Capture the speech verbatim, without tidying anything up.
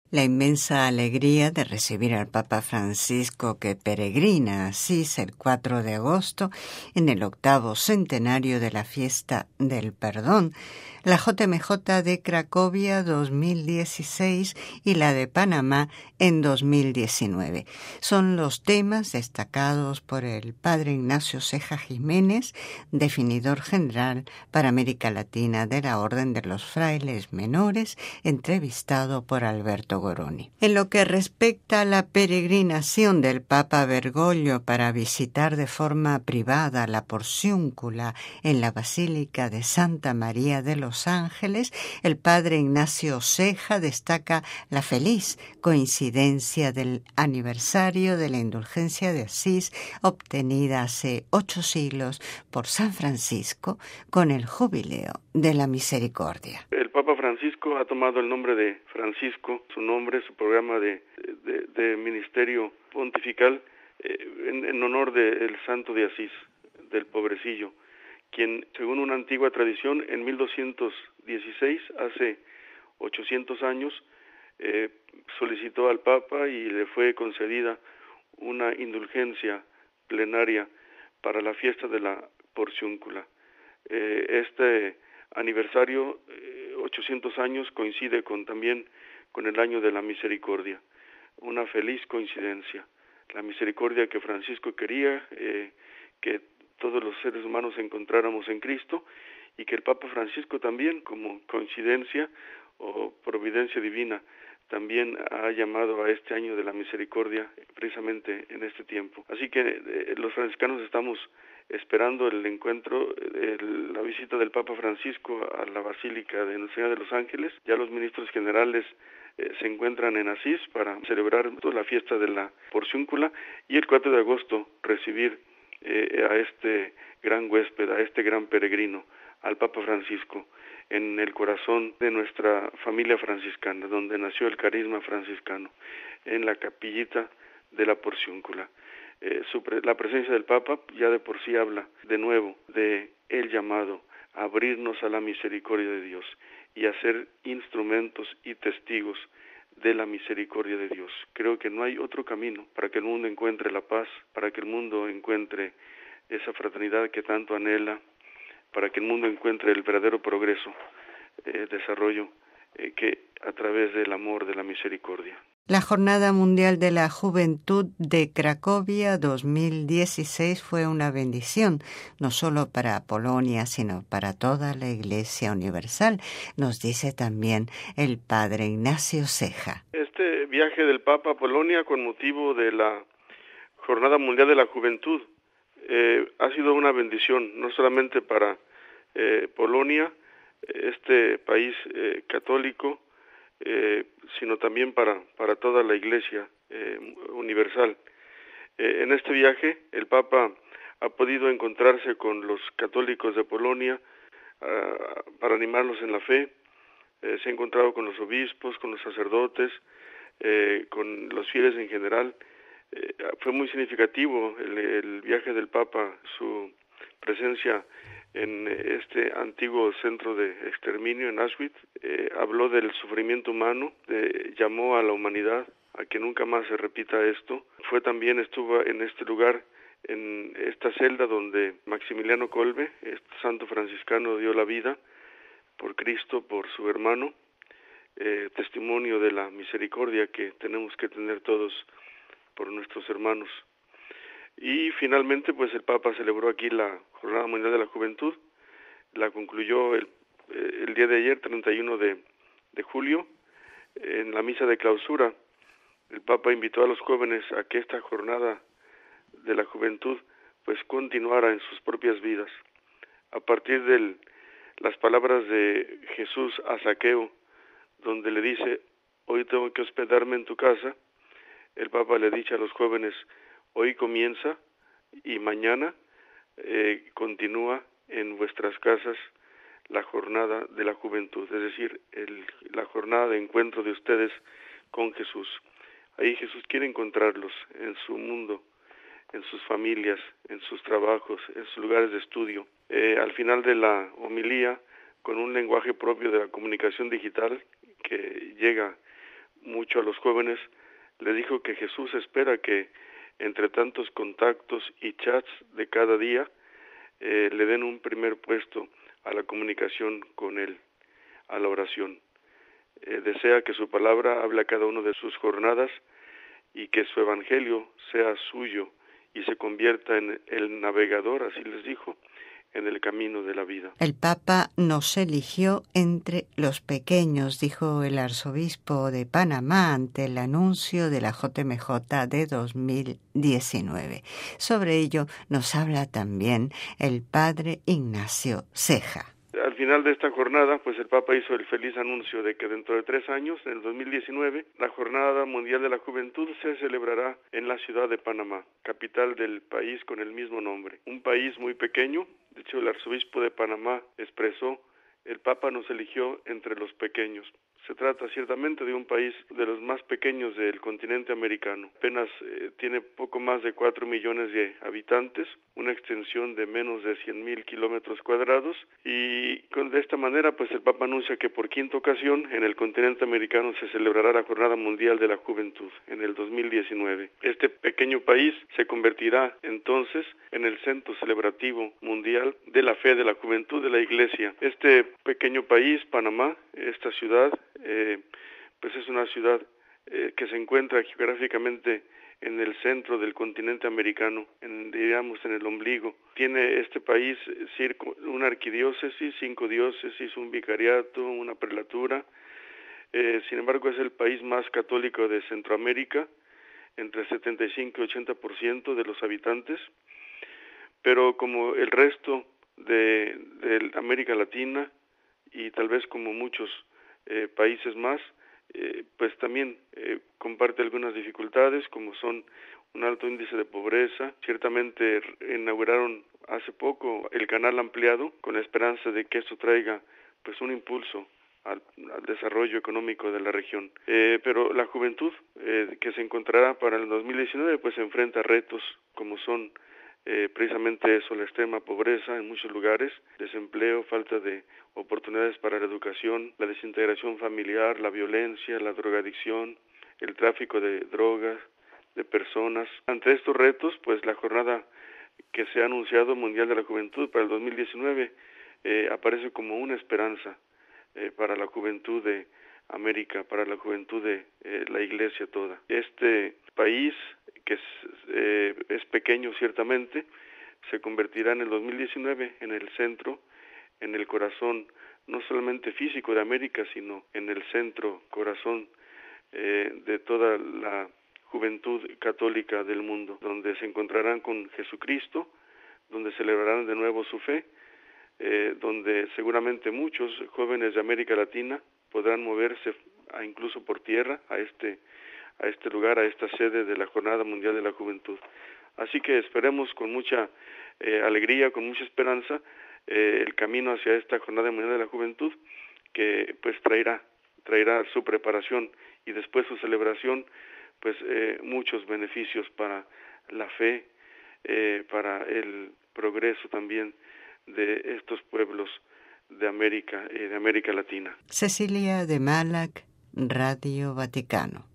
La inmensa alegría de recibir al Papa Francisco que peregrina a Asís el cuatro de agosto en el octavo centenario de la fiesta del perdón, la J M J de Cracovia dos mil dieciséis y la de Panamá en dos mil diecinueve. Son los temas destacados por el padre Ignacio Ceja Jiménez, definidor general para América Latina de la Orden de los Frailes Menores, entrevistado por Alberto Goroni. En lo que respecta a la peregrinación del Papa Bergoglio para visitar de forma privada la Porciúncula en la Basílica de Santa María de los Ángeles, el padre Ignacio Ceja destaca la feliz coincidencia del aniversario de la indulgencia de Asís obtenida hace ocho siglos por San Francisco con el jubileo de la misericordia. El Papa Francisco ha tomado el nombre de Francisco, su nombre, su programa de, de, de ministerio pontifical, eh, en, en honor del santo de Asís, del pobrecillo, quien, según una antigua tradición, en mil doscientos dieciséis, hace ochocientos años, eh, solicitó al Papa y le fue concedida una indulgencia plenaria para la fiesta de la Porciúncula. Eh, este aniversario, eh, ochocientos años, coincide con también con el año de la misericordia, una feliz coincidencia. La misericordia que Francisco quería, eh, que todos los seres humanos encontráramos en Cristo, y que el Papa Francisco también, como coincidencia o providencia divina, también ha llamado a este año de la misericordia precisamente en este tiempo. Así que eh, los franciscanos estamos esperando el encuentro, el, la visita del Papa Francisco a la Basílica de Nuestra Señora de los Ángeles. Ya los ministros generales eh, se encuentran en Asís para celebrar la fiesta de la Porciúncula y el cuatro de agosto recibir eh, a este gran huésped, a este gran peregrino, al Papa Francisco, en el corazón de nuestra familia franciscana, donde nació el carisma franciscano, en la capillita de la Porciúncula. Eh, su pre- la presencia del Papa ya de por sí habla de nuevo de el llamado a abrirnos a la misericordia de Dios y a ser instrumentos y testigos de la misericordia de Dios. Creo que no hay otro camino para que el mundo encuentre la paz, para que el mundo encuentre esa fraternidad que tanto anhela, para que el mundo encuentre el verdadero progreso, eh, desarrollo, eh, que a través del amor, de la misericordia. La Jornada Mundial de la Juventud de Cracovia dos mil dieciséis fue una bendición, no solo para Polonia, sino para toda la Iglesia Universal, nos dice también el padre Ignacio Ceja. Este viaje del Papa a Polonia con motivo de la Jornada Mundial de la Juventud eh, ha sido una bendición, no solamente para eh, Polonia, este país eh, católico, eh, sino también para, para toda la Iglesia eh, universal. Eh, en este viaje el Papa ha podido encontrarse con los católicos de Polonia uh, para animarlos en la fe. Eh, se ha encontrado con los obispos, con los sacerdotes, eh, con los fieles en general. Eh, fue muy significativo el, el viaje del Papa, su presencia en este antiguo centro de exterminio en Auschwitz. Eh, habló del sufrimiento humano, de, llamó a la humanidad a que nunca más se repita esto. Fue también, estuvo en este lugar, en esta celda donde Maximiliano Kolbe, este santo franciscano, dio la vida por Cristo, por su hermano, eh, testimonio de la misericordia que tenemos que tener todos por nuestros hermanos. Y finalmente, pues el Papa celebró aquí la Jornada Mundial de la Juventud, la concluyó el, el día de ayer, treinta y uno de julio, en la misa de clausura. El Papa invitó a los jóvenes a que esta Jornada de la Juventud pues continuara en sus propias vidas. A partir de las palabras de Jesús a Zaqueo, donde le dice, hoy tengo que hospedarme en tu casa, el Papa le dice a los jóvenes, hoy comienza y mañana eh, continúa en vuestras casas la jornada de la juventud, es decir, el, la jornada de encuentro de ustedes con Jesús. Ahí Jesús quiere encontrarlos en su mundo, en sus familias, en sus trabajos, en sus lugares de estudio. Eh, al final de la homilía, con un lenguaje propio de la comunicación digital que llega mucho a los jóvenes, les dijo que Jesús espera que entre tantos contactos y chats de cada día eh, le den un primer puesto a la comunicación con Él, a la oración. Eh, desea que su palabra hable a cada uno de sus jornadas y que su evangelio sea suyo y se convierta en el navegador, así les dijo, en el camino de la vida. El Papa nos eligió entre los pequeños, dijo el arzobispo de Panamá ante el anuncio de la J M J de dos mil diecinueve. Sobre ello nos habla también el padre Ignacio Ceja. Al final de esta jornada, pues el Papa hizo el feliz anuncio de que dentro de tres años, en el dos mil diecinueve, la Jornada Mundial de la Juventud se celebrará en la ciudad de Panamá, capital del país con el mismo nombre. Un país muy pequeño, de hecho el arzobispo de Panamá expresó, el Papa nos eligió entre los pequeños. Se trata ciertamente de un país de los más pequeños del continente americano. Apenas eh, tiene poco más de cuatro millones de habitantes, una extensión de menos de cien mil kilómetros cuadrados y con, de esta manera pues el Papa anuncia que por quinta ocasión en el continente americano se celebrará la Jornada Mundial de la Juventud en el dos mil diecinueve. Este pequeño país se convertirá entonces en el centro celebrativo mundial de la fe de la juventud de la Iglesia. Este pequeño país, Panamá, esta ciudad, eh, pues es una ciudad eh, que se encuentra geográficamente en el centro del continente americano, en, diríamos en el ombligo. Tiene este país una arquidiócesis, cinco diócesis, un vicariato, una prelatura. Eh, sin embargo, es el país más católico de Centroamérica, entre setenta y cinco y ochenta por ciento de los habitantes. Pero como el resto de, de América Latina y tal vez como muchos eh, países más, Eh, pues también eh, comparte algunas dificultades como son un alto índice de pobreza. Ciertamente inauguraron hace poco el canal ampliado con la esperanza de que esto traiga pues un impulso al, al desarrollo económico de la región. Eh, pero la juventud eh, que se encontrará para el dos mil diecinueve pues se enfrenta a retos como son eh, precisamente eso, la extrema pobreza en muchos lugares, desempleo, falta de oportunidades para la educación, la desintegración familiar, la violencia, la drogadicción, el tráfico de drogas, de personas. Ante estos retos, pues la jornada que se ha anunciado Mundial de la Juventud para el dos mil diecinueve eh, aparece como una esperanza eh, para la juventud de América, para la juventud de eh, la Iglesia toda. Este país, que es, eh, es pequeño ciertamente, se convertirá en el dos mil diecinueve en el centro, en el corazón, no solamente físico de América, sino en el centro, corazón eh, de toda la juventud católica del mundo, donde se encontrarán con Jesucristo, donde celebrarán de nuevo su fe, eh, donde seguramente muchos jóvenes de América Latina podrán moverse a, incluso por tierra a este, a este lugar, a esta sede de la Jornada Mundial de la Juventud. Así que esperemos con mucha eh, alegría, con mucha esperanza, eh, el camino hacia esta Jornada Mundial de la Juventud, que pues traerá, traerá su preparación y después su celebración, pues eh, muchos beneficios para la fe, eh, para el progreso también de estos pueblos de América, eh, de América Latina. Cecilia de Malac, Radio Vaticano.